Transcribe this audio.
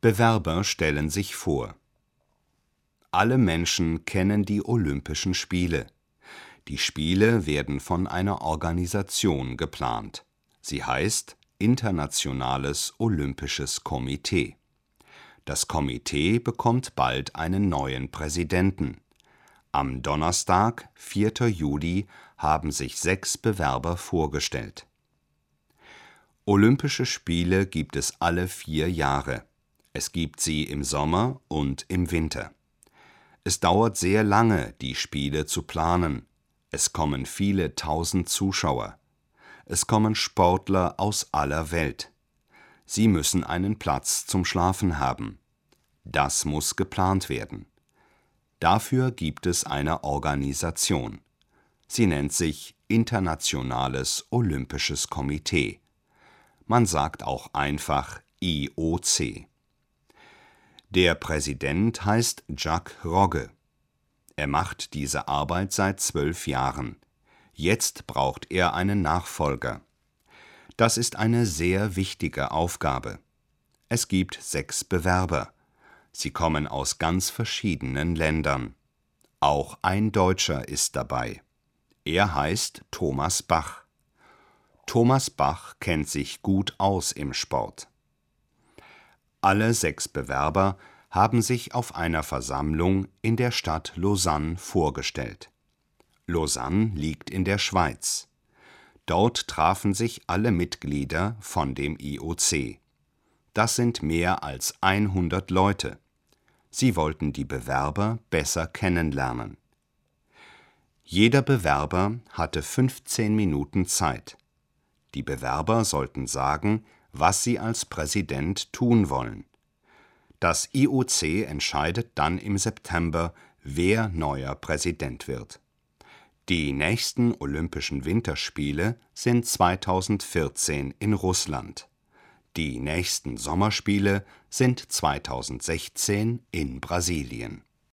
Bewerber stellen sich vor. Alle Menschen kennen die Olympischen Spiele. Die Spiele werden von einer Organisation geplant. Sie heißt Internationales Olympisches Komitee. Das Komitee bekommt bald einen neuen Präsidenten. Am Donnerstag, 4. Juli, haben sich 6 Bewerber vorgestellt. Olympische Spiele gibt es alle 4 Jahre. Es gibt sie im Sommer und im Winter. Es dauert sehr lange, die Spiele zu planen. Es kommen viele tausend Zuschauer. Es kommen Sportler aus aller Welt. Sie müssen einen Platz zum Schlafen haben. Das muss geplant werden. Dafür gibt es eine Organisation. Sie nennt sich Internationales Olympisches Komitee. Man sagt auch einfach IOC. Der Präsident heißt Jacques Rogge. Er macht diese Arbeit seit 12 Jahren. Jetzt braucht er einen Nachfolger. Das ist eine sehr wichtige Aufgabe. Es gibt 6 Bewerber. Sie kommen aus ganz verschiedenen Ländern. Auch ein Deutscher ist dabei. Er heißt Thomas Bach. Thomas Bach kennt sich gut aus im Sport. Alle 6 Bewerber haben sich auf einer Versammlung in der Stadt Lausanne vorgestellt. Lausanne liegt in der Schweiz. Dort trafen sich alle Mitglieder von dem IOC. Das sind mehr als 100 Leute. Sie wollten die Bewerber besser kennenlernen. Jeder Bewerber hatte 15 Minuten Zeit. Die Bewerber sollten sagen, was sie als Präsident tun wollen. Das IOC entscheidet dann im September, wer neuer Präsident wird. Die nächsten Olympischen Winterspiele sind 2014 in Russland. Die nächsten Sommerspiele sind 2016 in Brasilien.